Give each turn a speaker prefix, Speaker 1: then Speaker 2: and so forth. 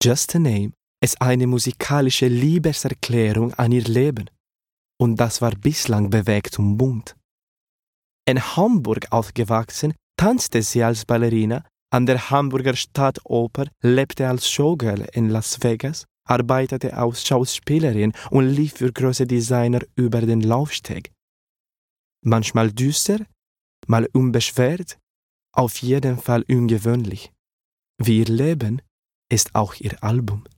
Speaker 1: Just a Name ist eine musikalische Liebeserklärung an ihr Leben. Und das war bislang bewegt und bunt. In Hamburg aufgewachsen, tanzte sie als Ballerina, an der Hamburger Stadtoper, lebte als Showgirl in Las Vegas, arbeitete als Schauspielerin und lief für große Designer über den Laufsteg. Manchmal düster, mal unbeschwert, auf jeden Fall ungewöhnlich. Wie ihr Leben ist auch ihr Album.